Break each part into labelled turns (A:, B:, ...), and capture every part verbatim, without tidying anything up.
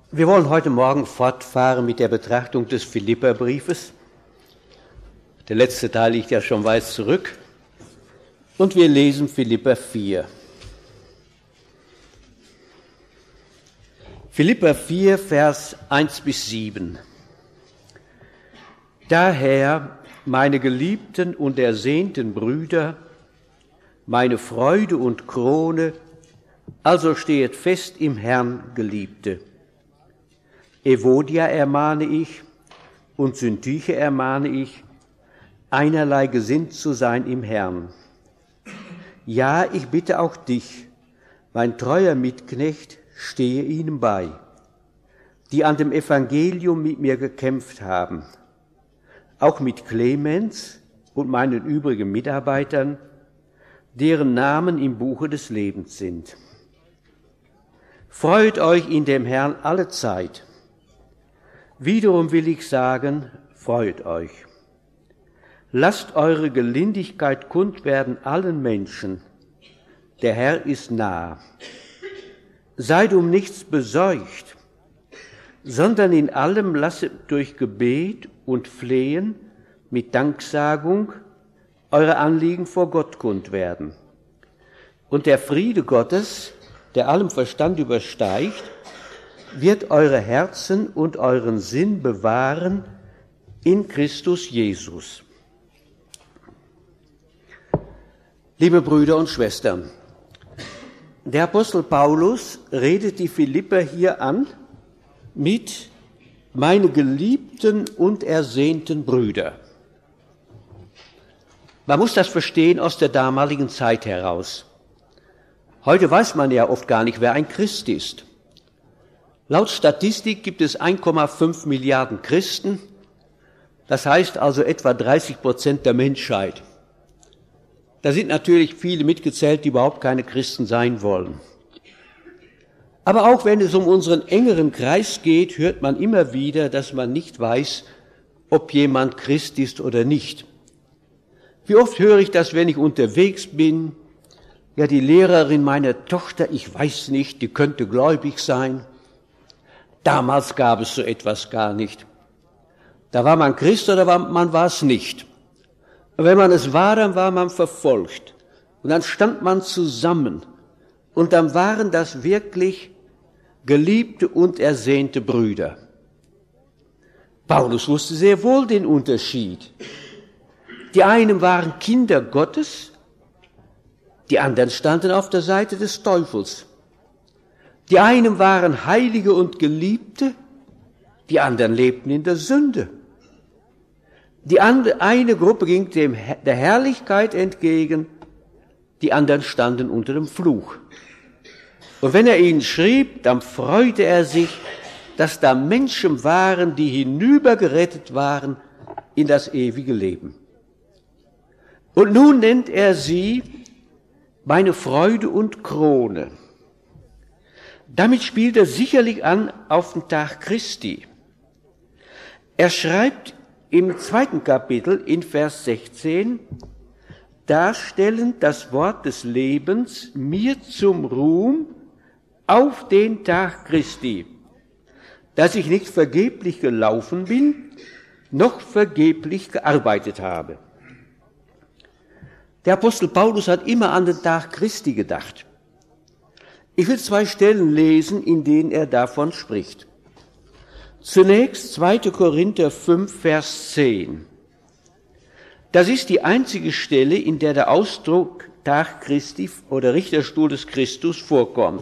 A: Wir wollen heute Morgen fortfahren mit der Betrachtung des Philipperbriefes. Der letzte Teil liegt ja schon weit zurück. Und wir lesen Philipper vier. Philipper vier, Vers eins bis sieben. Daher, meine geliebten und ersehnten Brüder, meine Freude und Krone, also stehet fest im Herrn, Geliebte. Evodia ermahne ich und Syntyche ermahne ich, einerlei gesinnt zu sein im Herrn. Ja, ich bitte auch dich, mein treuer Mitknecht, stehe ihnen bei, die an dem Evangelium mit mir gekämpft haben, auch mit Clemens und meinen übrigen Mitarbeitern, deren Namen im Buche des Lebens sind. Freut euch in dem Herrn alle Zeit. Wiederum will ich sagen, freut euch. Lasst eure Gelindigkeit kund werden allen Menschen. Der Herr ist nah. Seid um nichts besorgt, sondern in allem lasset durch Gebet und Flehen mit Danksagung eure Anliegen vor Gott kund werden. Und der Friede Gottes, der allem Verstand übersteigt, wird eure Herzen und euren Sinn bewahren in Christus Jesus. Liebe Brüder und Schwestern, der Apostel Paulus redet die Philipper hier an mit meine geliebten und ersehnten Brüder. Man muss das verstehen aus der damaligen Zeit heraus. Heute weiß man ja oft gar nicht, wer ein Christ ist. Laut Statistik gibt es eins Komma fünf Milliarden Christen, das heißt also etwa dreißig Prozent der Menschheit. Da sind natürlich viele mitgezählt, die überhaupt keine Christen sein wollen. Aber auch wenn es um unseren engeren Kreis geht, hört man immer wieder, dass man nicht weiß, ob jemand Christ ist oder nicht. Wie oft höre ich das, wenn ich unterwegs bin? Ja, die Lehrerin meiner Tochter, ich weiß nicht, die könnte gläubig sein. Damals gab es so etwas gar nicht. Da war man Christ oder man war es nicht. Und wenn man es war, dann war man verfolgt. Und dann stand man zusammen. Und dann waren das wirklich geliebte und ersehnte Brüder. Paulus wusste sehr wohl den Unterschied. Die einen waren Kinder Gottes, die anderen standen auf der Seite des Teufels. Die einen waren Heilige und Geliebte, die anderen lebten in der Sünde. Die andere, eine Gruppe ging dem, der Herrlichkeit entgegen, die anderen standen unter dem Fluch. Und wenn er ihnen schrieb, dann freute er sich, dass da Menschen waren, die hinübergerettet waren in das ewige Leben. Und nun nennt er sie meine Freude und Krone. Damit spielt er sicherlich an auf den Tag Christi. Er schreibt im zweiten Kapitel in Vers sechzehn, darstellend das Wort des Lebens mir zum Ruhm auf den Tag Christi, dass ich nicht vergeblich gelaufen bin, noch vergeblich gearbeitet habe. Der Apostel Paulus hat immer an den Tag Christi gedacht. Ich will zwei Stellen lesen, in denen er davon spricht. Zunächst zweiter Korinther fünf, Vers zehn. Das ist die einzige Stelle, in der der Ausdruck Tag Christi oder Richterstuhl des Christus vorkommt.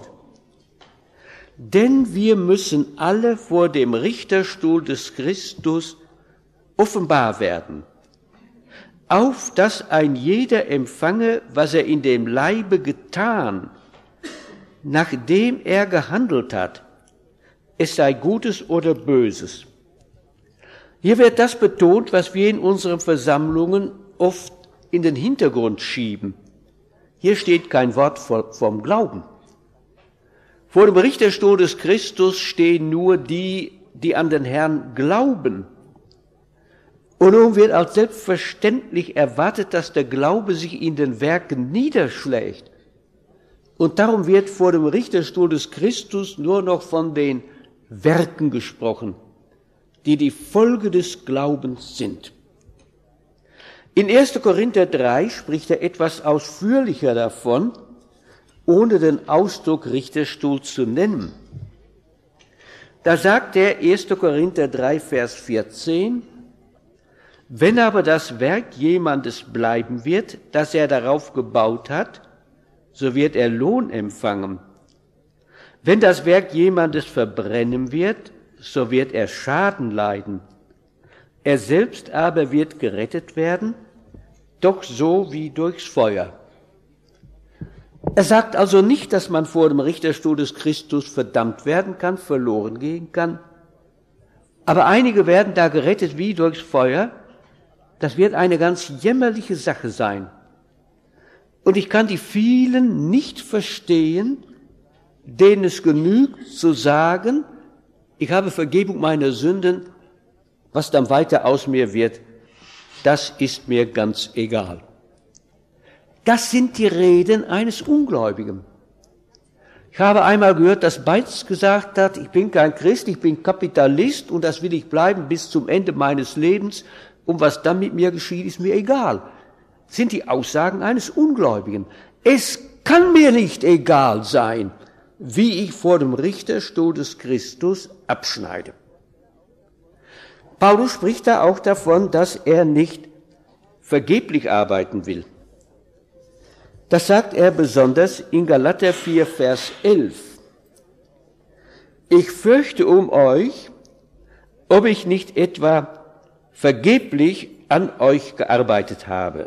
A: Denn wir müssen alle vor dem Richterstuhl des Christus offenbar werden, auf dass ein jeder empfange, was er in dem Leibe getan, nachdem er gehandelt hat, es sei Gutes oder Böses. Hier wird das betont, was wir in unseren Versammlungen oft in den Hintergrund schieben. Hier steht kein Wort vom Glauben. Vor dem Richterstuhl des Christus stehen nur die, die an den Herrn glauben. Und nun wird als selbstverständlich erwartet, dass der Glaube sich in den Werken niederschlägt. Und darum wird vor dem Richterstuhl des Christus nur noch von den Werken gesprochen, die die Folge des Glaubens sind. In erster Korinther drei spricht er etwas ausführlicher davon, ohne den Ausdruck Richterstuhl zu nennen. Da sagt er erster Korinther drei, Vers vierzehn, wenn aber das Werk jemandes bleiben wird, das er darauf gebaut hat, so wird er Lohn empfangen. Wenn das Werk jemandes verbrennen wird, so wird er Schaden leiden. Er selbst aber wird gerettet werden, doch so wie durchs Feuer. Er sagt also nicht, dass man vor dem Richterstuhl des Christus verdammt werden kann, verloren gehen kann. Aber einige werden da gerettet wie durchs Feuer. Das wird eine ganz jämmerliche Sache sein. Und ich kann die vielen nicht verstehen, denen es genügt zu sagen, ich habe Vergebung meiner Sünden, was dann weiter aus mir wird, das ist mir ganz egal. Das sind die Reden eines Ungläubigen. Ich habe einmal gehört, dass Beitz gesagt hat, ich bin kein Christ, ich bin Kapitalist und das will ich bleiben bis zum Ende meines Lebens und was dann mit mir geschieht, ist mir egal. Das sind die Aussagen eines Ungläubigen. Es kann mir nicht egal sein, wie ich vor dem Richterstuhl des Christus abschneide. Paulus spricht da auch davon, dass er nicht vergeblich arbeiten will. Das sagt er besonders in Galater vier, Vers elf. Ich fürchte um euch, ob ich nicht etwa vergeblich an euch gearbeitet habe.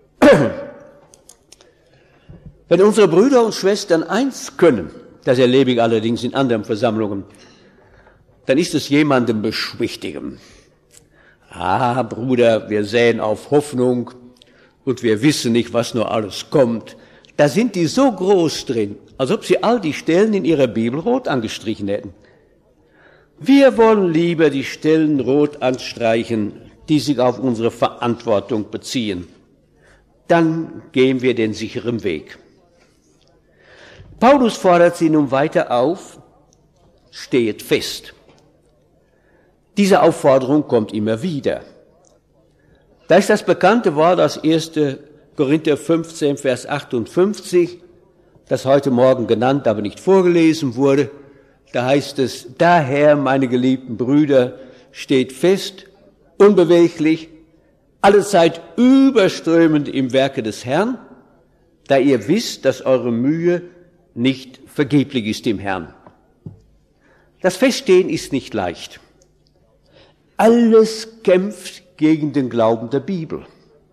A: Wenn unsere Brüder und Schwestern eins können, das erlebe ich allerdings in anderen Versammlungen, dann ist es jemandem beschwichtigen. Ah, Bruder, wir säen auf Hoffnung und wir wissen nicht, was nur alles kommt. Da sind die so groß drin, als ob sie all die Stellen in ihrer Bibel rot angestrichen hätten. Wir wollen lieber die Stellen rot anstreichen, die sich auf unsere Verantwortung beziehen. Dann gehen wir den sicheren Weg. Paulus fordert sie nun weiter auf, stehet fest. Diese Aufforderung kommt immer wieder. Da ist das bekannte Wort aus erster Korinther fünfzehn, Vers achtundfünfzig, das heute Morgen genannt, aber nicht vorgelesen wurde. Da heißt es, daher, meine geliebten Brüder, steht fest, unbeweglich, allezeit überströmend im Werke des Herrn, da ihr wisst, dass eure Mühe nicht vergeblich ist im Herrn. Das Feststehen ist nicht leicht. Alles kämpft gegen den Glauben der Bibel.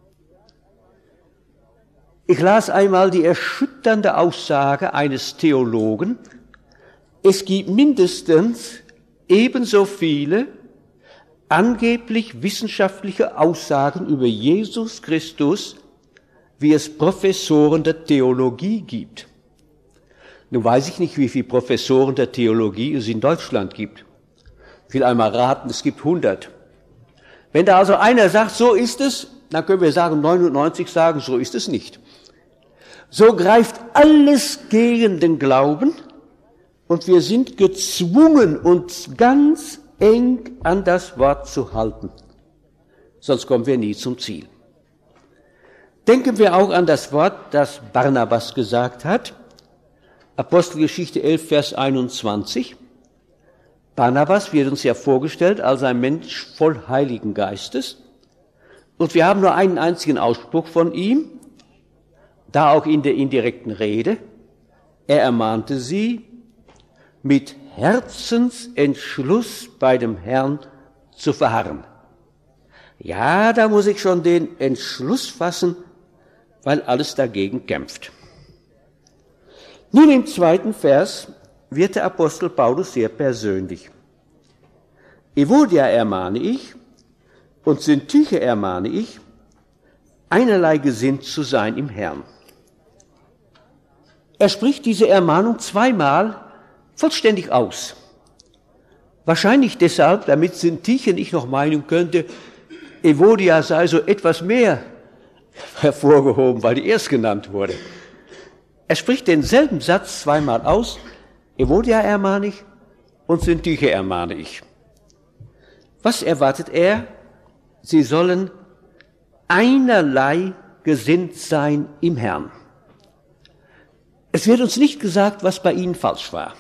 A: Ich las einmal die erschütternde Aussage eines Theologen, es gibt mindestens ebenso viele angeblich wissenschaftliche Aussagen über Jesus Christus, wie es Professoren der Theologie gibt. Nun weiß ich nicht, wie viele Professoren der Theologie es in Deutschland gibt. Ich will einmal raten, es gibt hundert. Wenn da also einer sagt, so ist es, dann können wir sagen, neunundneunzig sagen, so ist es nicht. So greift alles gegen den Glauben und wir sind gezwungen, uns ganz eng an das Wort zu halten. Sonst kommen wir nie zum Ziel. Denken wir auch an das Wort, das Barnabas gesagt hat. Apostelgeschichte elf, Vers einundzwanzig. Barnabas wird uns ja vorgestellt als ein Mensch voll Heiligen Geistes. Und wir haben nur einen einzigen Ausspruch von ihm, da auch in der indirekten Rede. Er ermahnte sie, mit Herzensentschluss bei dem Herrn zu verharren. Ja, da muss ich schon den Entschluss fassen, weil alles dagegen kämpft. Nun im zweiten Vers wird der Apostel Paulus sehr persönlich. Evodia ermahne ich und Syntyche ermahne ich, einerlei gesinnt zu sein im Herrn. Er spricht diese Ermahnung zweimal vollständig aus. Wahrscheinlich deshalb, damit Syntyche nicht noch meinen könnte, Evodia sei so etwas mehr hervorgehoben, weil die erst genannt wurde. Er spricht denselben Satz zweimal aus, Evodia ermahne ich und Syntyche ermahne ich. Was erwartet er? Sie sollen einerlei gesinnt sein im Herrn. Es wird uns nicht gesagt, was bei ihnen falsch war.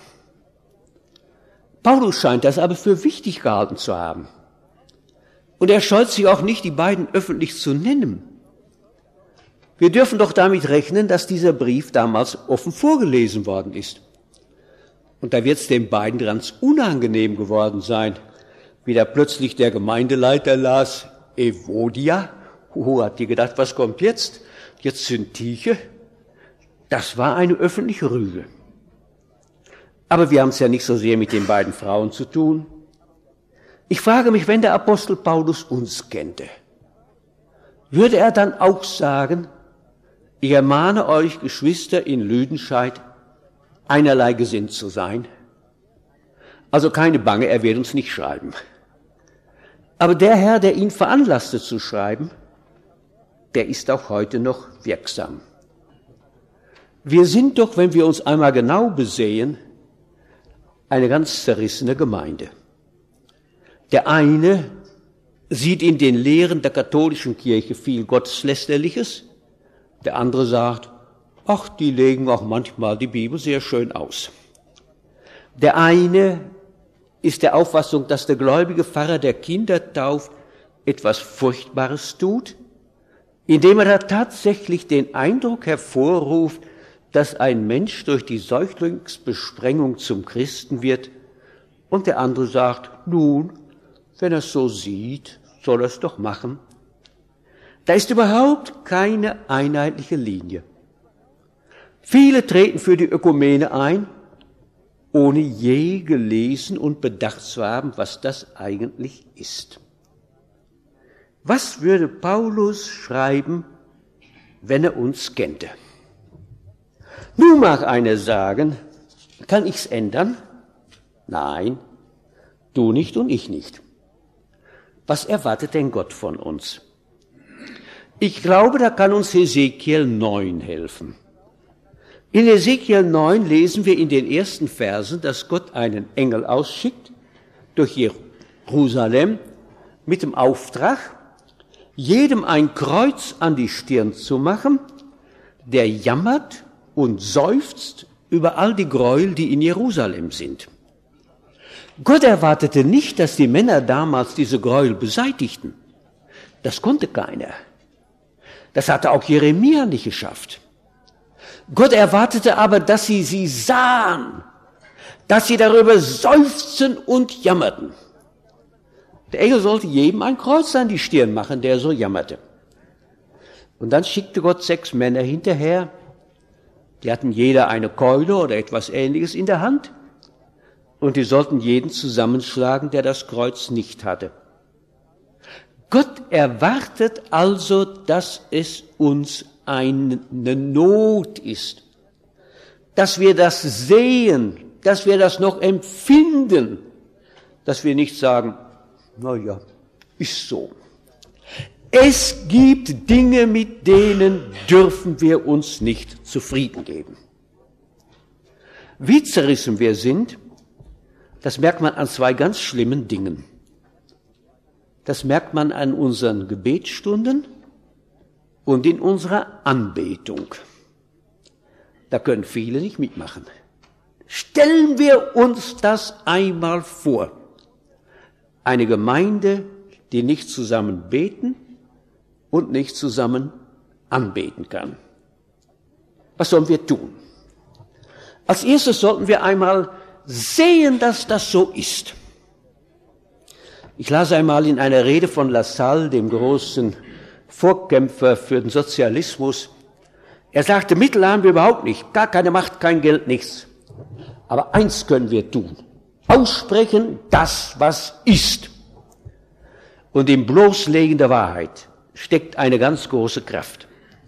A: Paulus scheint das aber für wichtig gehalten zu haben. Und er scheut sich auch nicht, die beiden öffentlich zu nennen. Wir dürfen doch damit rechnen, dass dieser Brief damals offen vorgelesen worden ist. Und da wird es den beiden ganz unangenehm geworden sein, wie da plötzlich der Gemeindeleiter las, Evodia. Hoho, hat die gedacht, was kommt jetzt? Jetzt Syntyche. Das war eine öffentliche Rüge. Aber wir haben es ja nicht so sehr mit den beiden Frauen zu tun. Ich frage mich, wenn der Apostel Paulus uns kennte, würde er dann auch sagen, ich ermahne euch, Geschwister in Lüdenscheid, einerlei gesinnt zu sein? Also keine Bange, er wird uns nicht schreiben. Aber der Herr, der ihn veranlasste zu schreiben, der ist auch heute noch wirksam. Wir sind doch, wenn wir uns einmal genau besehen, eine ganz zerrissene Gemeinde. Der eine sieht in den Lehren der katholischen Kirche viel Gotteslästerliches, der andere sagt, ach, die legen auch manchmal die Bibel sehr schön aus. Der eine ist der Auffassung, dass der gläubige Pfarrer der Kindertaufe etwas Furchtbares tut, indem er da tatsächlich den Eindruck hervorruft, dass ein Mensch durch die Säuglingsbesprengung zum Christen wird, und der andere sagt, nun, wenn er es so sieht, soll er es doch machen. Da ist überhaupt keine einheitliche Linie. Viele treten für die Ökumene ein, ohne je gelesen und bedacht zu haben, was das eigentlich ist. Was würde Paulus schreiben, wenn er uns kennte? Nun mag einer sagen, kann ich's ändern? Nein, du nicht und ich nicht. Was erwartet denn Gott von uns? Ich glaube, da kann uns Hesekiel neun helfen. In Hesekiel neun lesen wir in den ersten Versen, dass Gott einen Engel ausschickt durch Jerusalem mit dem Auftrag, jedem ein Kreuz an die Stirn zu machen, der jammert und seufzt über all die Gräuel, die in Jerusalem sind. Gott erwartete nicht, dass die Männer damals diese Gräuel beseitigten. Das konnte keiner. Das hatte auch Jeremia nicht geschafft. Gott erwartete aber, dass sie sie sahen, dass sie darüber seufzen und jammerten. Der Engel sollte jedem ein Kreuz an die Stirn machen, der so jammerte. Und dann schickte Gott sechs Männer hinterher, die hatten jeder eine Keule oder etwas Ähnliches in der Hand, und die sollten jeden zusammenschlagen, der das Kreuz nicht hatte. Gott erwartet also, dass es uns eine Not ist, dass wir das sehen, dass wir das noch empfinden, dass wir nicht sagen, na ja, ist so. Es gibt Dinge, mit denen dürfen wir uns nicht zufrieden geben. Wie zerrissen wir sind, das merkt man an zwei ganz schlimmen Dingen. Das merkt man an unseren Gebetsstunden und in unserer Anbetung. Da können viele nicht mitmachen. Stellen wir uns das einmal vor. Eine Gemeinde, die nicht zusammen beten und nicht zusammen anbeten kann. Was sollen wir tun? Als erstes sollten wir einmal sehen, dass das so ist. Ich las einmal in einer Rede von Lassalle, dem großen Vorkämpfer für den Sozialismus, er sagte, Mittel haben wir überhaupt nicht, gar keine Macht, kein Geld, nichts. Aber eins können wir tun, aussprechen das, was ist. Und im Bloßlegen der Wahrheit steckt eine ganz große Kraft.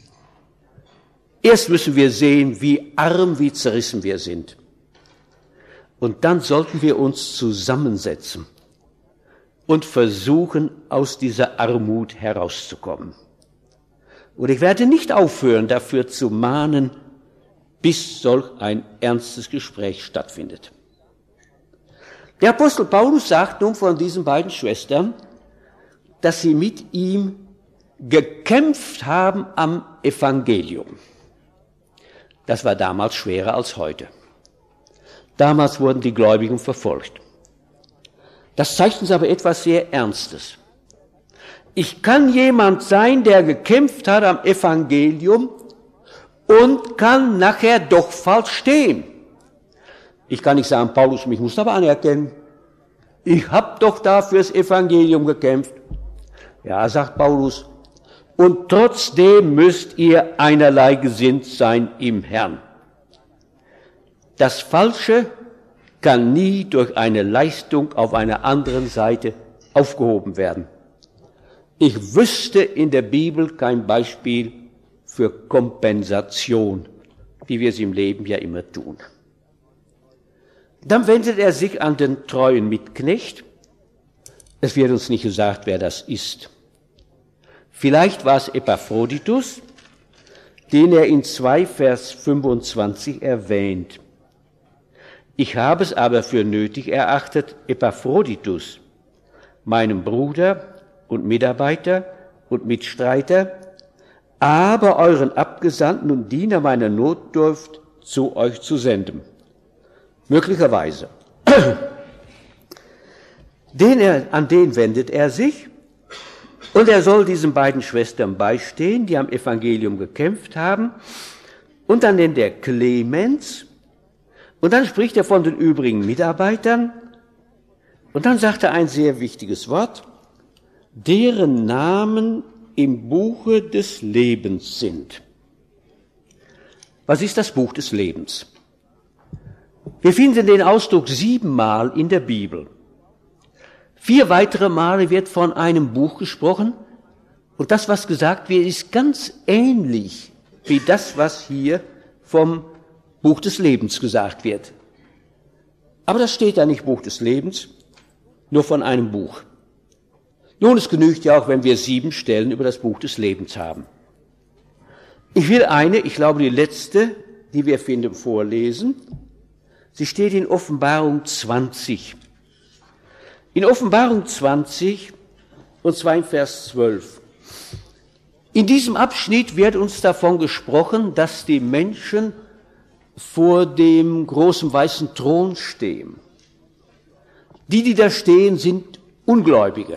A: Erst müssen wir sehen, wie arm, wie zerrissen wir sind. Und dann sollten wir uns zusammensetzen und versuchen, aus dieser Armut herauszukommen. Und ich werde nicht aufhören, dafür zu mahnen, bis solch ein ernstes Gespräch stattfindet. Der Apostel Paulus sagt nun von diesen beiden Schwestern, dass sie mit ihm gekämpft haben am Evangelium. Das war damals schwerer als heute. Damals wurden die Gläubigen verfolgt. Das zeigt uns aber etwas sehr Ernstes. Ich kann jemand sein, der gekämpft hat am Evangelium und kann nachher doch falsch stehen. Ich kann nicht sagen, Paulus, mich muss aber anerkennen. Ich habe doch da fürs Evangelium gekämpft. Ja, sagt Paulus, und trotzdem müsst ihr einerlei gesinnt sein im Herrn. Das Falsche kann nie durch eine Leistung auf einer anderen Seite aufgehoben werden. Ich wüsste in der Bibel kein Beispiel für Kompensation, wie wir es im Leben ja immer tun. Dann wendet er sich an den treuen Mitknecht. Es wird uns nicht gesagt, wer das ist. Vielleicht war es Epaphroditus, den er in zwei Vers fünfundzwanzig erwähnt. Ich habe es aber für nötig erachtet, Epaphroditus, meinem Bruder und Mitarbeiter und Mitstreiter, aber euren Abgesandten und Diener meiner Notdurft zu euch zu senden. Möglicherweise. Den er, an den wendet er sich, und er soll diesen beiden Schwestern beistehen, die am Evangelium gekämpft haben. Und dann nennt er Clemens, und dann spricht er von den übrigen Mitarbeitern, und dann sagt er ein sehr wichtiges Wort, deren Namen im Buche des Lebens sind. Was ist das Buch des Lebens? Wir finden den Ausdruck siebenmal in der Bibel. Vier weitere Male wird von einem Buch gesprochen, und das, was gesagt wird, ist ganz ähnlich wie das, was hier vom Buch des Lebens gesagt wird. Aber das steht da nicht Buch des Lebens, nur von einem Buch. Nun, es genügt ja auch, wenn wir sieben Stellen über das Buch des Lebens haben. Ich will eine, ich glaube die letzte, die wir finden, vorlesen. Sie steht in Offenbarung zwanzig. In Offenbarung zwanzig, und zwar in Vers zwölf. In diesem Abschnitt wird uns davon gesprochen, dass die Menschen vor dem großen weißen Thron stehen. Die, die da stehen, sind Ungläubige.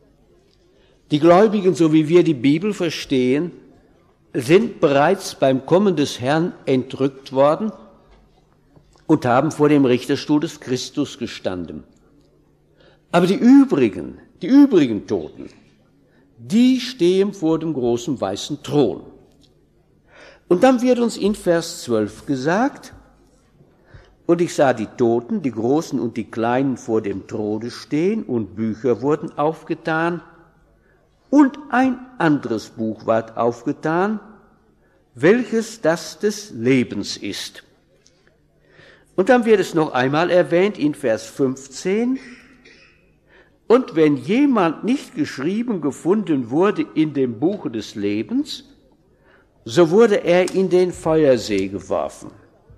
A: Die Gläubigen, so wie wir die Bibel verstehen, sind bereits beim Kommen des Herrn entrückt worden und haben vor dem Richterstuhl des Christus gestanden. Aber die übrigen, die übrigen Toten, die stehen vor dem großen weißen Thron. Und dann wird uns in Vers zwölf gesagt, und ich sah die Toten, die Großen und die Kleinen vor dem Throne stehen, und Bücher wurden aufgetan, und ein anderes Buch ward aufgetan, welches das des Lebens ist. Und dann wird es noch einmal erwähnt in Vers fünfzehn, und wenn jemand nicht geschrieben gefunden wurde in dem Buche des Lebens, so wurde er in den Feuersee geworfen.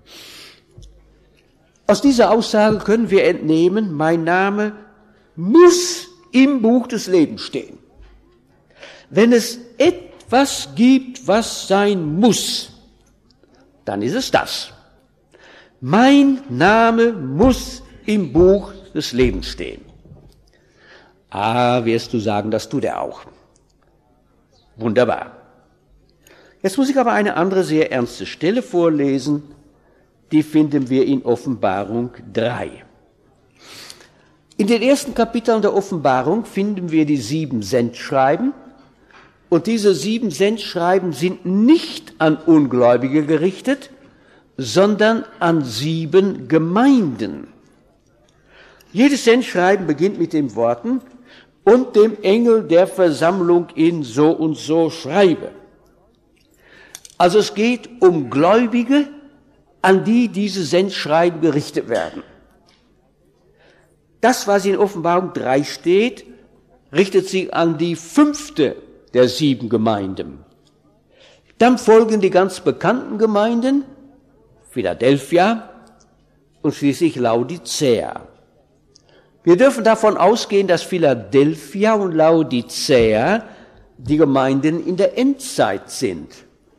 A: Aus dieser Aussage können wir entnehmen, mein Name muss im Buch des Lebens stehen. Wenn es etwas gibt, was sein muss, dann ist es das. Mein Name muss im Buch des Lebens stehen. Ah, wirst du sagen, das tut er auch. Wunderbar. Jetzt muss ich aber eine andere sehr ernste Stelle vorlesen, die finden wir in Offenbarung drei. In den ersten Kapiteln der Offenbarung finden wir die sieben Sendschreiben, und diese sieben Sendschreiben sind nicht an Ungläubige gerichtet, sondern an sieben Gemeinden. Jedes Sendschreiben beginnt mit den Worten, und dem Engel der Versammlung in so und so schreibe. Also es geht um Gläubige, an die diese Sendschreiben gerichtet werden. Das, was in Offenbarung drei steht, richtet sich an die fünfte der sieben Gemeinden. Dann folgen die ganz bekannten Gemeinden, Philadelphia und schließlich Laodicea. Wir dürfen davon ausgehen, dass Philadelphia und Laodicea die Gemeinden in der Endzeit sind.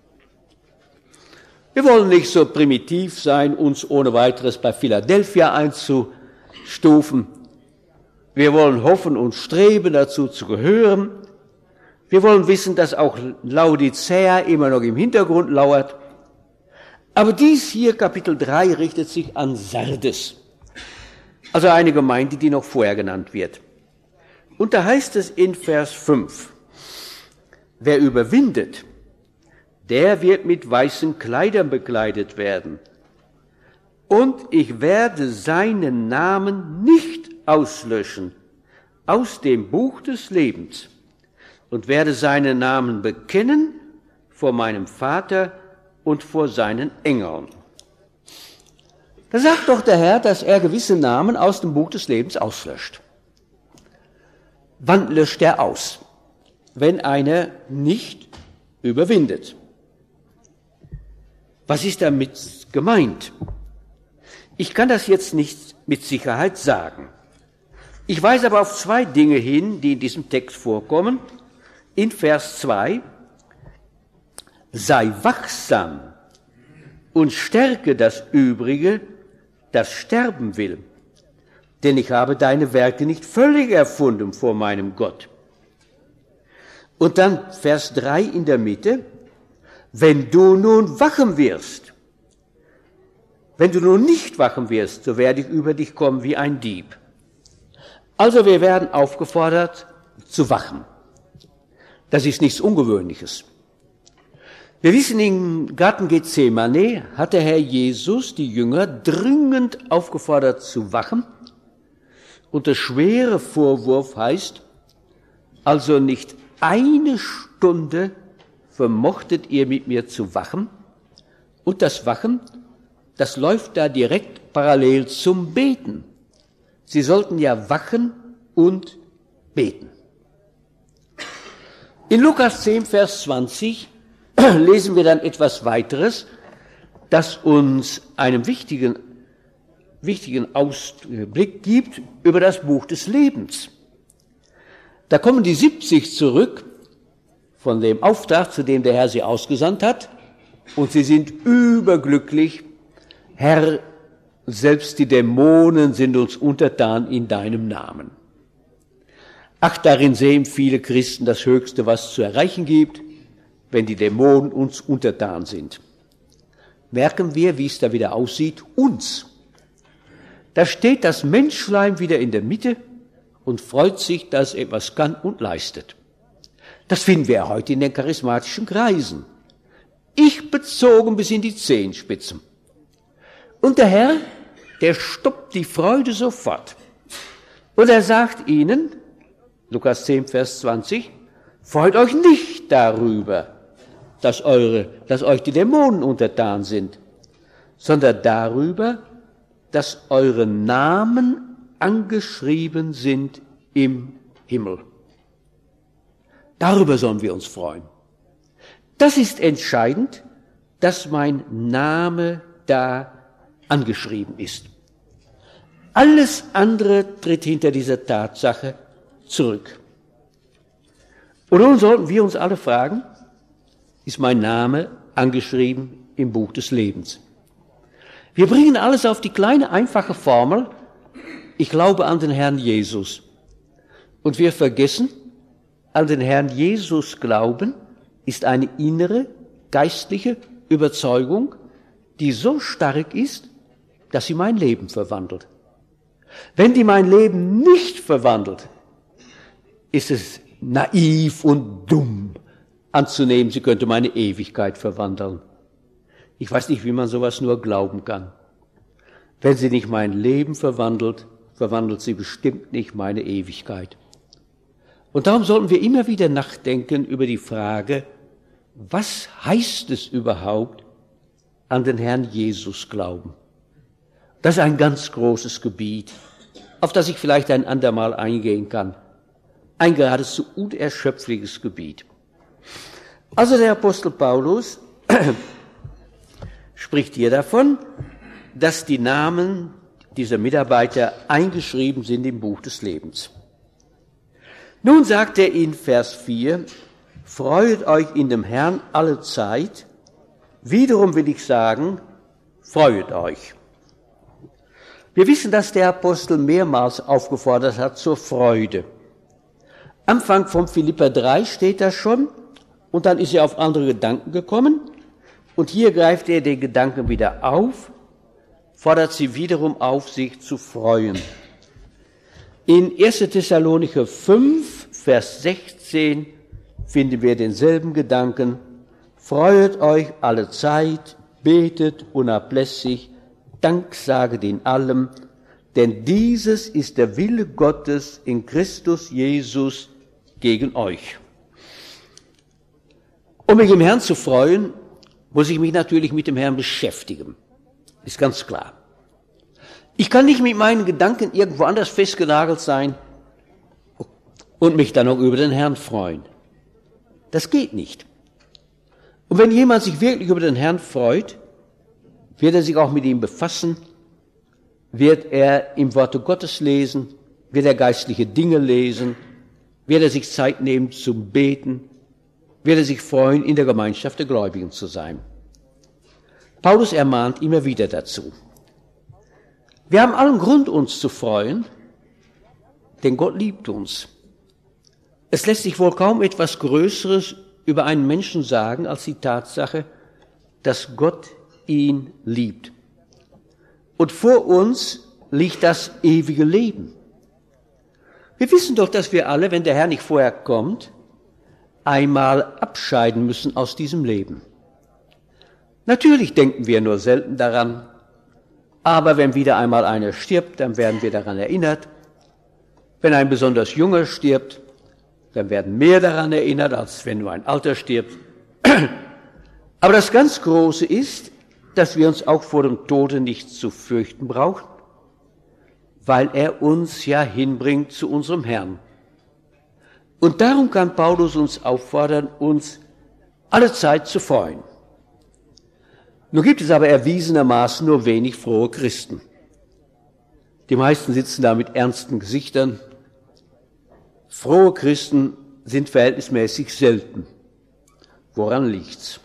A: Wir wollen nicht so primitiv sein, uns ohne weiteres bei Philadelphia einzustufen. Wir wollen hoffen und streben, dazu zu gehören. Wir wollen wissen, dass auch Laodicea immer noch im Hintergrund lauert. Aber dies hier, Kapitel drei, richtet sich an Sardes, also eine Gemeinde, die noch vorher genannt wird. Und da heißt es in Vers fünf, wer überwindet, der wird mit weißen Kleidern bekleidet werden. Und ich werde seinen Namen nicht auslöschen aus dem Buch des Lebens und werde seinen Namen bekennen vor meinem Vater und vor seinen Engeln. Da sagt doch der Herr, dass er gewisse Namen aus dem Buch des Lebens auslöscht. Wann löscht er aus? Wenn einer nicht überwindet. Was ist damit gemeint? Ich kann das jetzt nicht mit Sicherheit sagen. Ich weise aber auf zwei Dinge hin, die in diesem Text vorkommen. In Vers zwei, sei wachsam und stärke das Übrige, das sterben will, denn ich habe deine Werke nicht völlig erfunden vor meinem Gott. Und dann Vers drei in der Mitte, wenn du nun wachen wirst, wenn du nun nicht wachen wirst, so werde ich über dich kommen wie ein Dieb. Also wir werden aufgefordert zu wachen. Das ist nichts Ungewöhnliches. Wir wissen, im Garten Gethsemane hat der Herr Jesus die Jünger dringend aufgefordert zu wachen. Und der schwere Vorwurf heißt, also nicht eine Stunde vermochtet ihr mit mir zu wachen. Und das Wachen, das läuft da direkt parallel zum Beten. Sie sollten ja wachen und beten. In Lukas zehn, Vers zwanzig lesen wir dann etwas weiteres, das uns einen wichtigen, wichtigen Ausblick gibt über das Buch des Lebens. Da kommen die siebzig zurück von dem Auftrag, zu dem der Herr sie ausgesandt hat, und sie sind überglücklich. Herr, selbst die Dämonen sind uns untertan in deinem Namen. Ach, darin sehen viele Christen das Höchste, was es zu erreichen gibt, wenn die Dämonen uns untertan sind. Merken wir, wie es da wieder aussieht? Uns. Da steht das Menschlein wieder in der Mitte und freut sich, dass es etwas kann und leistet. Das finden wir heute in den charismatischen Kreisen. Ich bezogen bis in die Zehenspitzen. Und der Herr, der stoppt die Freude sofort. Und er sagt ihnen, Lukas zehn, Vers zwanzig, freut euch nicht darüber, dass, eure, dass euch die Dämonen untertan sind, sondern darüber, dass eure Namen angeschrieben sind im Himmel. Darüber sollen wir uns freuen. Das ist entscheidend, dass mein Name da angeschrieben ist. Alles andere tritt hinter dieser Tatsache zurück. Und nun sollten wir uns alle fragen, ist mein Name angeschrieben im Buch des Lebens? Wir bringen alles auf die kleine, einfache Formel, ich glaube an den Herrn Jesus. Und wir vergessen, an den Herrn Jesus glauben ist eine innere, geistliche Überzeugung, die so stark ist, dass sie mein Leben verwandelt. Wenn die mein Leben nicht verwandelt, ist es naiv und dumm anzunehmen, sie könnte meine Ewigkeit verwandeln. Ich weiß nicht, wie man sowas nur glauben kann. Wenn sie nicht mein Leben verwandelt, verwandelt sie bestimmt nicht meine Ewigkeit. Und darum sollten wir immer wieder nachdenken über die Frage, was heißt es überhaupt, an den Herrn Jesus glauben? Das ist ein ganz großes Gebiet, auf das ich vielleicht ein andermal eingehen kann. Ein geradezu unerschöpfliches Gebiet. Also der Apostel Paulus spricht hier davon, dass die Namen, dieser Mitarbeiter eingeschrieben sind im Buch des Lebens. Nun sagt er in Vers vier, freuet euch in dem Herrn alle Zeit. Wiederum will ich sagen, freuet euch. Wir wissen, dass der Apostel mehrmals aufgefordert hat zur Freude. Anfang von Philipper drei steht das schon, und dann ist er auf andere Gedanken gekommen, und hier greift er den Gedanken wieder auf, fordert sie wiederum auf, sich zu freuen. In erster Thessalonicher fünf, Vers sechzehn finden wir denselben Gedanken, freuet euch alle Zeit, betet unablässig, Danksaget in allem, denn dieses ist der Wille Gottes in Christus Jesus gegen euch. Um mich im Herrn zu freuen, muss ich mich natürlich mit dem Herrn beschäftigen. Ist ganz klar. Ich kann nicht mit meinen Gedanken irgendwo anders festgenagelt sein und mich dann auch über den Herrn freuen. Das geht nicht. Und wenn jemand sich wirklich über den Herrn freut, wird er sich auch mit ihm befassen, wird er im Worte Gottes lesen, wird er geistliche Dinge lesen, wird er sich Zeit nehmen zum Beten, wird er sich freuen, in der Gemeinschaft der Gläubigen zu sein. Paulus ermahnt immer wieder dazu. Wir haben allen Grund, uns zu freuen, denn Gott liebt uns. Es lässt sich wohl kaum etwas Größeres über einen Menschen sagen, als die Tatsache, dass Gott ihn liebt. Und vor uns liegt das ewige Leben. Wir wissen doch, dass wir alle, wenn der Herr nicht vorher kommt, einmal abscheiden müssen aus diesem Leben. Natürlich denken wir nur selten daran, aber wenn wieder einmal einer stirbt, dann werden wir daran erinnert. Wenn ein besonders Junger stirbt, dann werden mehr daran erinnert, als wenn nur ein Alter stirbt. Aber das ganz Große ist, dass wir uns auch vor dem Tode nicht zu fürchten brauchen, weil er uns ja hinbringt zu unserem Herrn. Und darum kann Paulus uns auffordern, uns alle Zeit zu freuen. Nun gibt es aber erwiesenermaßen nur wenig frohe Christen. Die meisten sitzen da mit ernsten Gesichtern. Frohe Christen sind verhältnismäßig selten. Woran liegt's?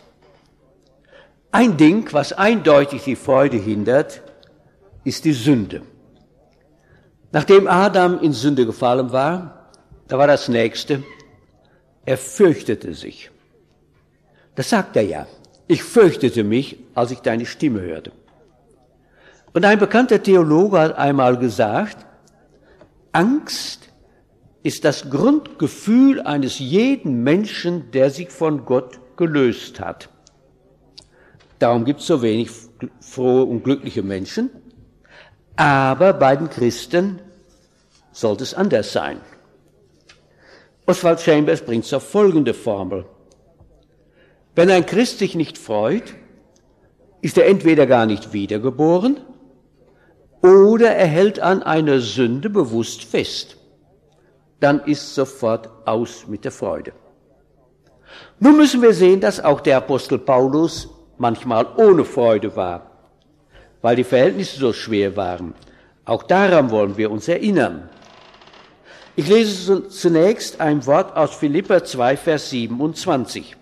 A: Ein Ding, was eindeutig die Freude hindert, ist die Sünde. Nachdem Adam in Sünde gefallen war, da war das Nächste, er fürchtete sich. Das sagt er ja. Ich fürchtete mich, als ich deine Stimme hörte. Und ein bekannter Theologe hat einmal gesagt, Angst ist das Grundgefühl eines jeden Menschen, der sich von Gott gelöst hat. Darum gibt es so wenig frohe und glückliche Menschen. Aber bei den Christen sollte es anders sein. Oswald Chambers bringt es auf folgende Formel. Wenn ein Christ sich nicht freut, ist er entweder gar nicht wiedergeboren oder er hält an einer Sünde bewusst fest. Dann ist sofort aus mit der Freude. Nun müssen wir sehen, dass auch der Apostel Paulus manchmal ohne Freude war, weil die Verhältnisse so schwer waren. Auch daran wollen wir uns erinnern. Ich lese zunächst ein Wort aus Philipper zwei, Vers siebenundzwanzig.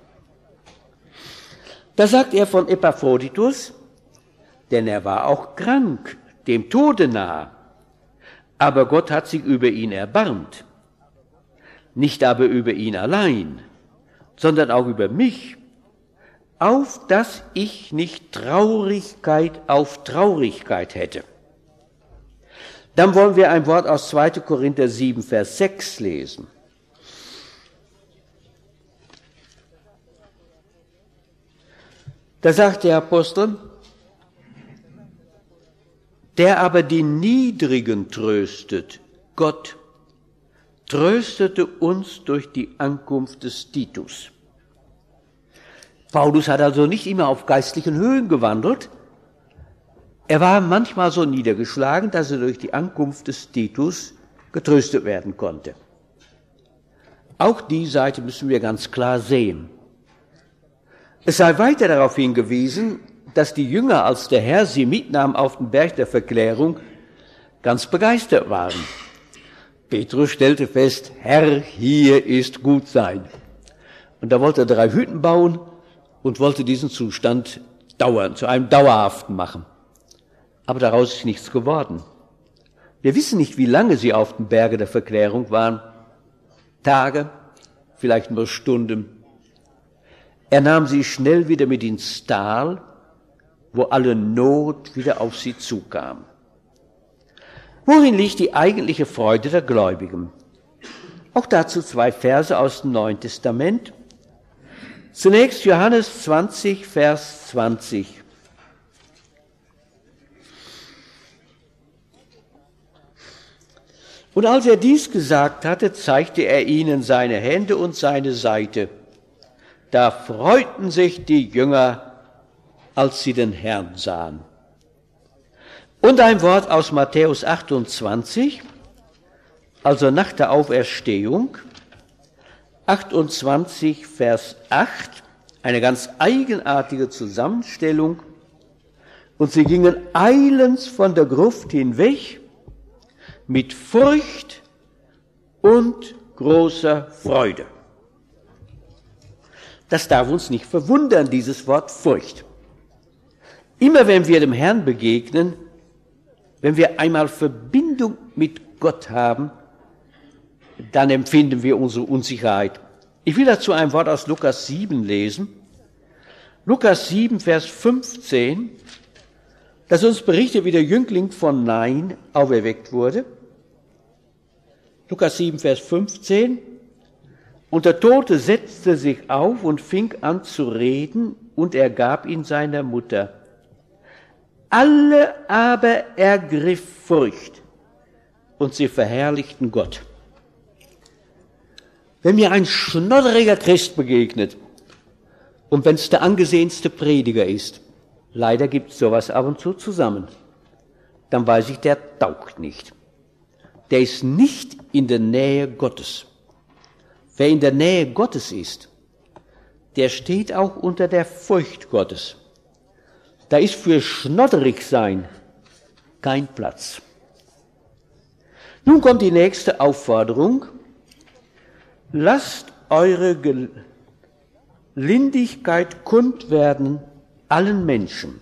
A: Da sagt er von Epaphroditus, denn er war auch krank, dem Tode nahe, aber Gott hat sich über ihn erbarmt. Nicht aber über ihn allein, sondern auch über mich, auf dass ich nicht Traurigkeit auf Traurigkeit hätte. Dann wollen wir ein Wort aus zweiter Korinther sieben, Vers sechs lesen. Da sagt der Apostel, der aber die Niedrigen tröstet, Gott, tröstete uns durch die Ankunft des Titus. Paulus hat also nicht immer auf geistlichen Höhen gewandelt. Er war manchmal so niedergeschlagen, dass er durch die Ankunft des Titus getröstet werden konnte. Auch die Seite müssen wir ganz klar sehen. Es sei weiter darauf hingewiesen, dass die Jünger, als der Herr sie mitnahm auf den Berg der Verklärung, ganz begeistert waren. Petrus stellte fest, Herr, hier ist gut sein. Und da wollte er drei Hütten bauen und wollte diesen Zustand dauern, zu einem dauerhaften machen. Aber daraus ist nichts geworden. Wir wissen nicht, wie lange sie auf dem Berge der Verklärung waren. Tage, vielleicht nur Stunden. Er nahm sie schnell wieder mit ins Tal, wo alle Not wieder auf sie zukam. Worin liegt die eigentliche Freude der Gläubigen? Auch dazu zwei Verse aus dem Neuen Testament. Zunächst Johannes zwanzig, Vers zwanzig. Und als er dies gesagt hatte, zeigte er ihnen seine Hände und seine Seite. Da freuten sich die Jünger, als sie den Herrn sahen. Und ein Wort aus Matthäus achtundzwanzig, also nach der Auferstehung, achtundzwanzig, Vers acht, eine ganz eigenartige Zusammenstellung. Und sie gingen eilends von der Gruft hinweg, mit Furcht und großer Freude. Das darf uns nicht verwundern, dieses Wort Furcht. Immer wenn wir dem Herrn begegnen, wenn wir einmal Verbindung mit Gott haben, dann empfinden wir unsere Unsicherheit. Ich will dazu ein Wort aus Lukas sieben lesen. Lukas sieben, Vers fünfzehn, das uns berichtet, wie der Jüngling von Nain auferweckt wurde. Lukas sieben, Vers fünfzehn. Und der Tote setzte sich auf und fing an zu reden, und er gab ihn seiner Mutter. Alle aber ergriff Furcht, und sie verherrlichten Gott. Wenn mir ein schnodderiger Christ begegnet, und wenn es der angesehenste Prediger ist, leider gibt es sowas ab und zu zusammen, dann weiß ich, der taugt nicht. Der ist nicht in der Nähe Gottes. Wer in der Nähe Gottes ist, der steht auch unter der Furcht Gottes. Da ist für schnodderig sein kein Platz. Nun kommt die nächste Aufforderung. Lasst eure Gelindigkeit kund werden allen Menschen.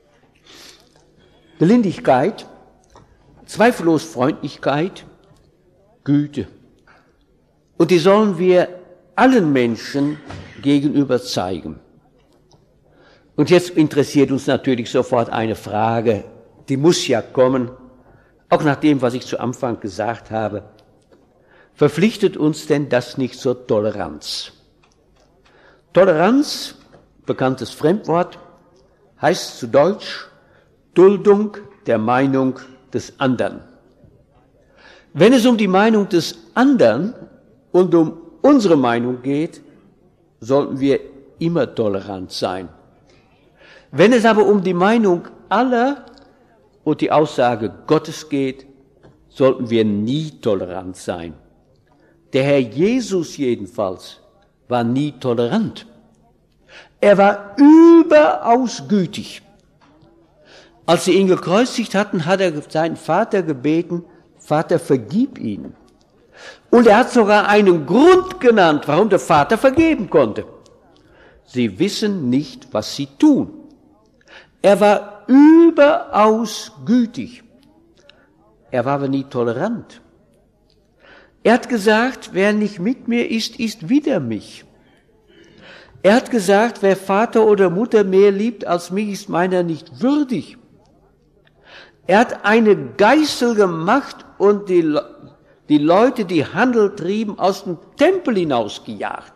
A: Gelindigkeit, zweifellos Freundlichkeit, Güte. Und die sollen wir allen Menschen gegenüber zeigen. Und jetzt interessiert uns natürlich sofort eine Frage, die muss ja kommen, auch nach dem, was ich zu Anfang gesagt habe. Verpflichtet uns denn das nicht zur Toleranz? Toleranz, bekanntes Fremdwort, heißt zu Deutsch Duldung der Meinung des anderen. Wenn es um die Meinung des anderen und um unsere Meinung geht, sollten wir immer tolerant sein. Wenn es aber um die Meinung aller und die Aussage Gottes geht, sollten wir nie tolerant sein. Der Herr Jesus jedenfalls war nie tolerant. Er war überaus gütig. Als sie ihn gekreuzigt hatten, hat er seinen Vater gebeten, Vater, vergib ihnen. Und er hat sogar einen Grund genannt, warum der Vater vergeben konnte. Sie wissen nicht, was sie tun. Er war überaus gütig. Er war aber nie tolerant. Er hat gesagt, wer nicht mit mir ist, ist wider mich. Er hat gesagt, wer Vater oder Mutter mehr liebt als mich, ist meiner nicht würdig. Er hat eine Geißel gemacht und die, die Leute, die Handel trieben, aus dem Tempel hinausgejagt.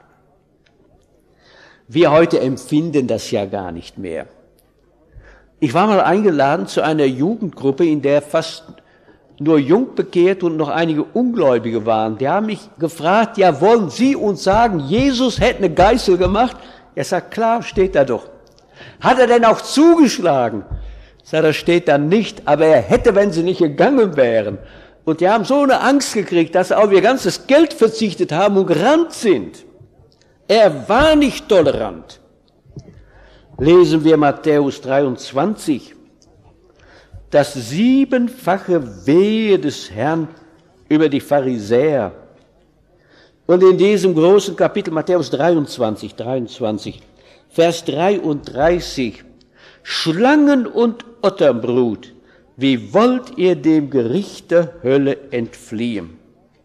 A: Wir heute empfinden das ja gar nicht mehr. Ich war mal eingeladen zu einer Jugendgruppe, in der fast nur Jungbekehrt und noch einige Ungläubige waren. Die haben mich gefragt, ja, wollen Sie uns sagen, Jesus hätte eine Geißel gemacht? Er sagt, klar, steht da doch. Hat er denn auch zugeschlagen? Sagt er, steht da nicht, aber er hätte, wenn sie nicht gegangen wären. Und die haben so eine Angst gekriegt, dass sie auf ihr ganzes Geld verzichtet haben und gerannt sind. Er war nicht tolerant. Lesen wir Matthäus dreiundzwanzig. das siebenfache Wehe des Herrn über die Pharisäer. Und in diesem großen Kapitel, Matthäus dreiundzwanzig, dreiundzwanzig, Vers dreiunddreißig, Schlangen und Otternbrut, wie wollt ihr dem Gericht der Hölle entfliehen?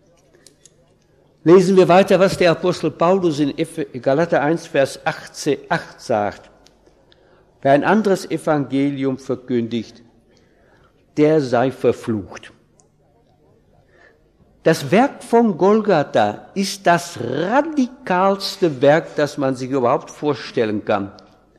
A: Lesen wir weiter, was der Apostel Paulus in Galater eins, Vers achtzehn, acht sagt. Wer ein anderes Evangelium verkündigt, der sei verflucht. Das Werk von Golgatha ist das radikalste Werk, das man sich überhaupt vorstellen kann.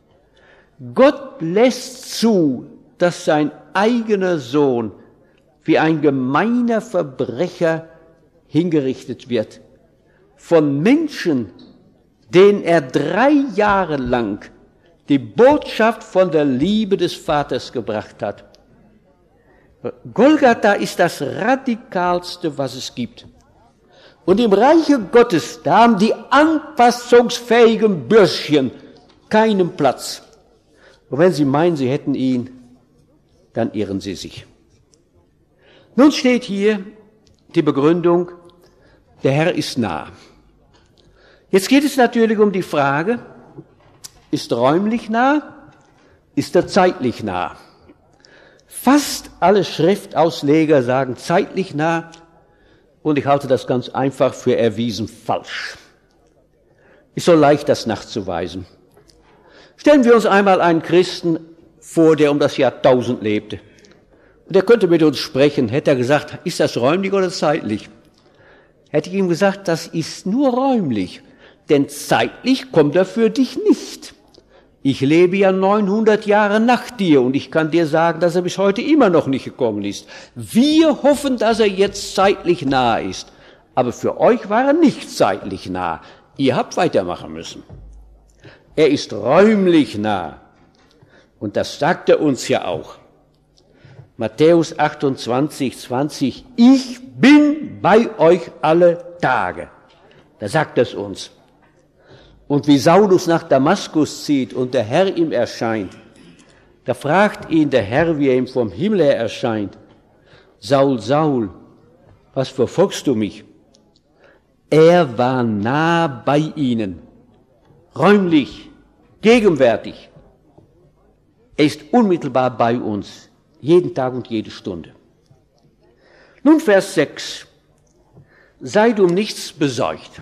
A: Gott lässt zu, dass sein eigener Sohn wie ein gemeiner Verbrecher hingerichtet wird. Von Menschen, denen er drei Jahre lang die Botschaft von der Liebe des Vaters gebracht hat. Golgatha ist das Radikalste, was es gibt. Und im Reiche Gottes, da haben die anpassungsfähigen Bürschchen keinen Platz. Und wenn sie meinen, sie hätten ihn, dann irren sie sich. Nun steht hier die Begründung, der Herr ist nah. Jetzt geht es natürlich um die Frage, ist er räumlich nah, ist er zeitlich nah? Fast alle Schriftausleger sagen zeitlich nah, und ich halte das ganz einfach für erwiesen falsch. Ist so leicht, das nachzuweisen. Stellen wir uns einmal einen Christen vor, der um das Jahrtausend lebte. Und der könnte mit uns sprechen. Hätte er gesagt, ist das räumlich oder zeitlich? Hätte ich ihm gesagt, das ist nur räumlich, denn zeitlich kommt er für dich nicht. Ich lebe ja neunhundert Jahre nach dir und ich kann dir sagen, dass er bis heute immer noch nicht gekommen ist. Wir hoffen, dass er jetzt zeitlich nah ist. Aber für euch war er nicht zeitlich nah. Ihr habt weitermachen müssen. Er ist räumlich nah. Und das sagt er uns ja auch. Matthäus achtundzwanzig, zwanzig. Ich bin bei euch alle Tage. Da sagt es uns. Und wie Saulus nach Damaskus zieht und der Herr ihm erscheint, da fragt ihn der Herr, wie er ihm vom Himmel her erscheint, Saul, Saul, was verfolgst du mich? Er war nah bei ihnen, räumlich, gegenwärtig. Er ist unmittelbar bei uns, jeden Tag und jede Stunde. Nun Vers sechs. Seid um nichts besorgt.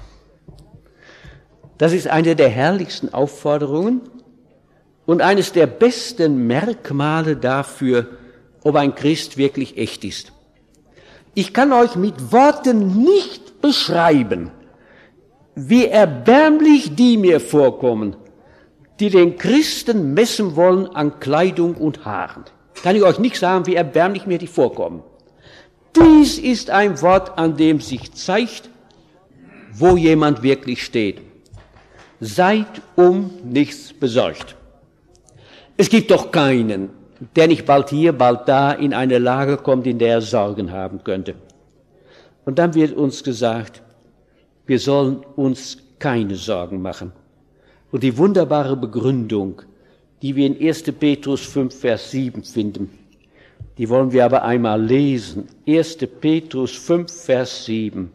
A: Das ist eine der herrlichsten Aufforderungen und eines der besten Merkmale dafür, ob ein Christ wirklich echt ist. Ich kann euch mit Worten nicht beschreiben, wie erbärmlich die mir vorkommen, die den Christen messen wollen an Kleidung und Haaren. Kann ich euch nicht sagen, wie erbärmlich mir die vorkommen. Dies ist ein Wort, an dem sich zeigt, wo jemand wirklich steht. Seid um nichts besorgt. Es gibt doch keinen, der nicht bald hier, bald da in eine Lage kommt, in der er Sorgen haben könnte. Und dann wird uns gesagt, wir sollen uns keine Sorgen machen. Und die wunderbare Begründung, die wir in erster Petrus fünf, Vers sieben finden, die wollen wir aber einmal lesen. erster Petrus fünf, Vers sieben.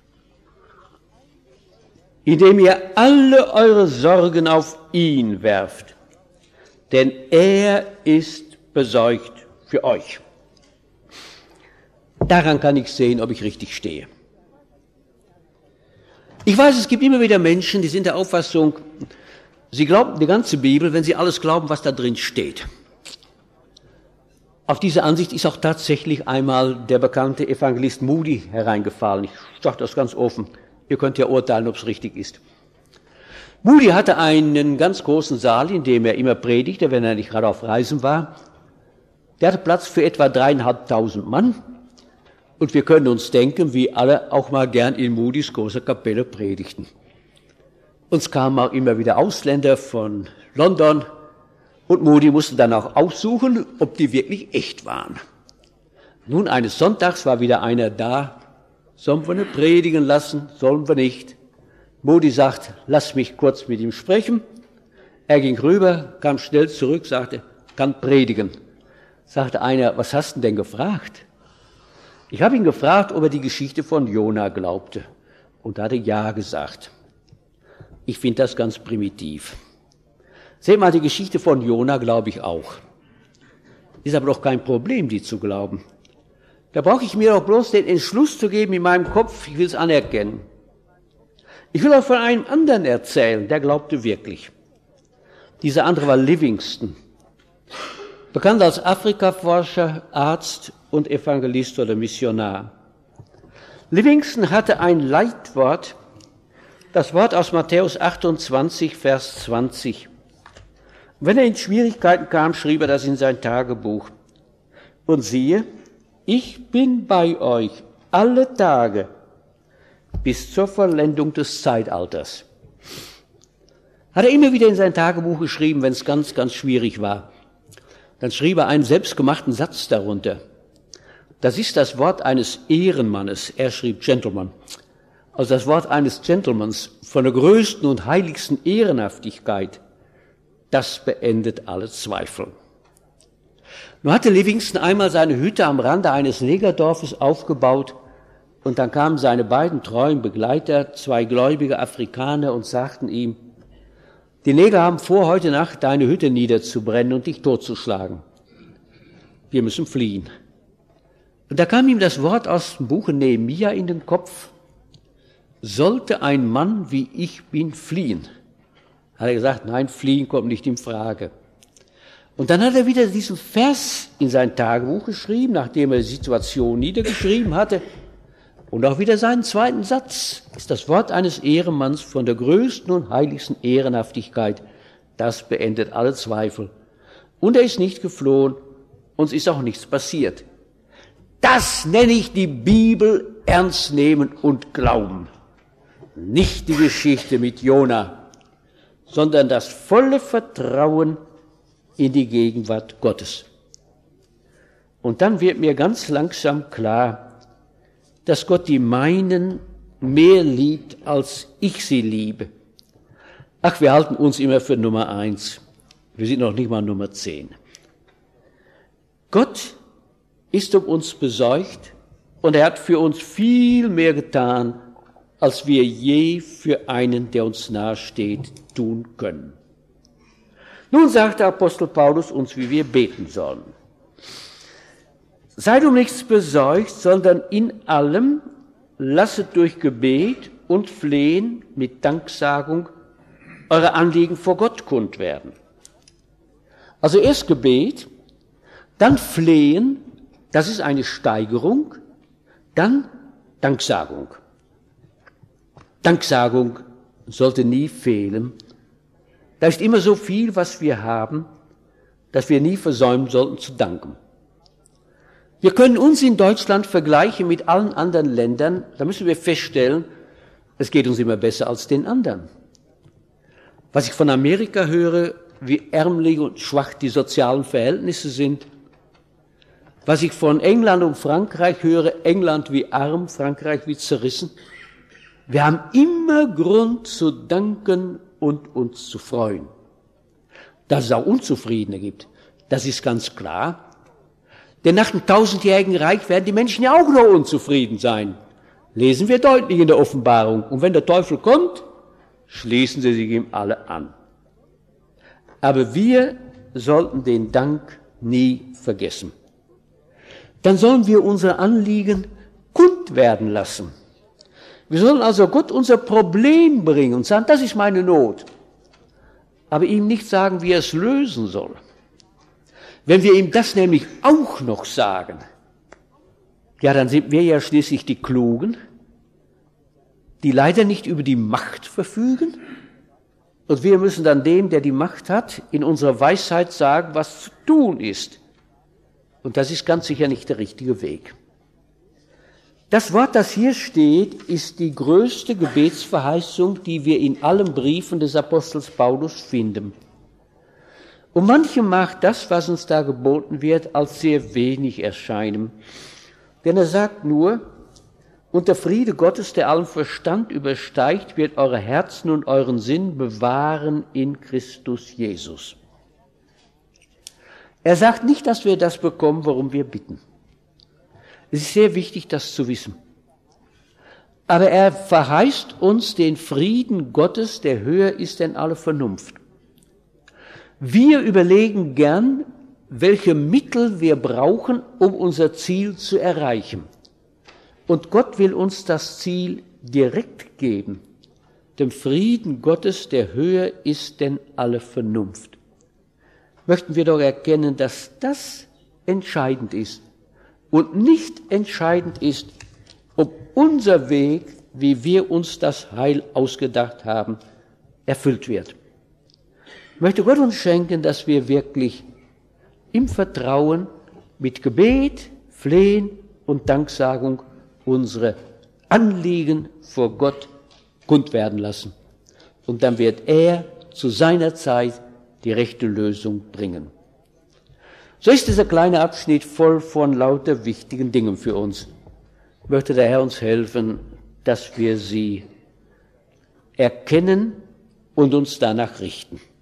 A: Indem ihr alle eure Sorgen auf ihn werft, denn er ist besorgt für euch. Daran kann ich sehen, ob ich richtig stehe. Ich weiß, es gibt immer wieder Menschen, die sind der Auffassung, sie glauben die ganze Bibel, wenn sie alles glauben, was da drin steht. Auf diese Ansicht ist auch tatsächlich einmal der bekannte Evangelist Moody hereingefallen. Ich sage das ganz offen. Ihr könnt ja urteilen, ob es richtig ist. Moody hatte einen ganz großen Saal, in dem er immer predigte, wenn er nicht gerade auf Reisen war. Der hatte Platz für etwa dreieinhalbtausend Mann. Und wir können uns denken, wie alle auch mal gern in Moodys großer Kapelle predigten. Uns kamen auch immer wieder Ausländer von London und Moody musste dann auch aussuchen, ob die wirklich echt waren. Nun, eines Sonntags war wieder einer da. Sollen wir ihn predigen lassen? Sollen wir nicht? Moody sagt, lass mich kurz mit ihm sprechen. Er ging rüber, kam schnell zurück, sagte, kann predigen. Sagte einer, was hast du denn gefragt? Ich habe ihn gefragt, ob er die Geschichte von Jona glaubte. Und er hatte ja gesagt. Ich finde das ganz primitiv. Seht mal, die Geschichte von Jona glaube ich auch. Ist aber doch kein Problem, die zu glauben. Da brauche ich mir doch bloß den Entschluss zu geben in meinem Kopf, ich will es anerkennen. Ich will auch von einem anderen erzählen, der glaubte wirklich. Dieser andere war Livingston. Bekannt als Afrikaforscher, Arzt und Evangelist oder Missionar. Livingston hatte ein Leitwort, das Wort aus Matthäus achtundzwanzig, Vers zwanzig. Wenn er in Schwierigkeiten kam, schrieb er das in sein Tagebuch. Und siehe, ich bin bei euch alle Tage bis zur Vollendung des Zeitalters. Hat er immer wieder in sein Tagebuch geschrieben, wenn es ganz, ganz schwierig war. Dann schrieb er einen selbstgemachten Satz darunter. Das ist das Wort eines Ehrenmannes. Er schrieb Gentleman. Also das Wort eines Gentlemans von der größten und heiligsten Ehrenhaftigkeit. Das beendet alle Zweifel. Nun hatte Livingston einmal seine Hütte am Rande eines Negerdorfes aufgebaut und dann kamen seine beiden treuen Begleiter, zwei gläubige Afrikaner, und sagten ihm, die Neger haben vor, heute Nacht deine Hütte niederzubrennen und dich totzuschlagen. Wir müssen fliehen. Und da kam ihm das Wort aus dem Buche Nehemia in den Kopf, sollte ein Mann wie ich bin fliehen? Hat er gesagt, nein, fliehen kommt nicht in Frage. Und dann hat er wieder diesen Vers in sein Tagebuch geschrieben, nachdem er die Situation niedergeschrieben hatte. Und auch wieder seinen zweiten Satz ist das Wort eines Ehrenmanns von der größten und heiligsten Ehrenhaftigkeit. Das beendet alle Zweifel. Und er ist nicht geflohen, uns ist auch nichts passiert. Das nenne ich die Bibel ernst nehmen und glauben. Nicht die Geschichte mit Jona, sondern das volle Vertrauen in die Gegenwart Gottes. Und dann wird mir ganz langsam klar, dass Gott die meinen mehr liebt, als ich sie liebe. Ach, wir halten uns immer für Nummer eins. Wir sind noch nicht mal Nummer zehn. Gott ist um uns besorgt und er hat für uns viel mehr getan, als wir je für einen, der uns nahe steht, tun können. Nun sagt der Apostel Paulus uns, wie wir beten sollen. Seid um nichts besorgt, sondern in allem lasset durch Gebet und Flehen mit Danksagung eure Anliegen vor Gott kund werden. Also erst Gebet, dann Flehen, das ist eine Steigerung, dann Danksagung. Danksagung sollte nie fehlen. Da ist immer so viel, was wir haben, dass wir nie versäumen sollten zu danken. Wir können uns in Deutschland vergleichen mit allen anderen Ländern, da müssen wir feststellen, es geht uns immer besser als den anderen. Was ich von Amerika höre, wie ärmlich und schwach die sozialen Verhältnisse sind, was ich von England und Frankreich höre, England wie arm, Frankreich wie zerrissen. Wir haben immer Grund zu danken und uns zu freuen. Dass es auch Unzufriedene gibt, das ist ganz klar. Denn nach dem tausendjährigen Reich werden die Menschen ja auch noch unzufrieden sein. Lesen wir deutlich in der Offenbarung. Und wenn der Teufel kommt, schließen sie sich ihm alle an. Aber wir sollten den Dank nie vergessen. Dann sollen wir unser Anliegen kund werden lassen. Wir sollen also Gott unser Problem bringen und sagen, das ist meine Not. Aber ihm nicht sagen, wie er es lösen soll. Wenn wir ihm das nämlich auch noch sagen, ja, dann sind wir ja schließlich die Klugen, die leider nicht über die Macht verfügen. Und wir müssen dann dem, der die Macht hat, in unserer Weisheit sagen, was zu tun ist. Und das ist ganz sicher nicht der richtige Weg. Das Wort, das hier steht, ist die größte Gebetsverheißung, die wir in allen Briefen des Apostels Paulus finden. Und manchem mag das, was uns da geboten wird, als sehr wenig erscheinen. Denn er sagt nur, und der Friede Gottes, der allen Verstand übersteigt, wird eure Herzen und euren Sinn bewahren in Christus Jesus. Er sagt nicht, dass wir das bekommen, worum wir bitten. Es ist sehr wichtig, das zu wissen. Aber er verheißt uns den Frieden Gottes, der höher ist denn alle Vernunft. Wir überlegen gern, welche Mittel wir brauchen, um unser Ziel zu erreichen. Und Gott will uns das Ziel direkt geben, dem Frieden Gottes, der höher ist denn alle Vernunft. Möchten wir doch erkennen, dass das entscheidend ist und nicht entscheidend ist, ob unser Weg, wie wir uns das Heil ausgedacht haben, erfüllt wird. Ich möchte Gott uns schenken, dass wir wirklich im Vertrauen mit Gebet, Flehen und Danksagung unsere Anliegen vor Gott kund werden lassen. Und dann wird er zu seiner Zeit die rechte Lösung bringen. So ist dieser kleine Abschnitt voll von lauter wichtigen Dingen für uns. Möchte der Herr uns helfen, dass wir sie erkennen und uns danach richten.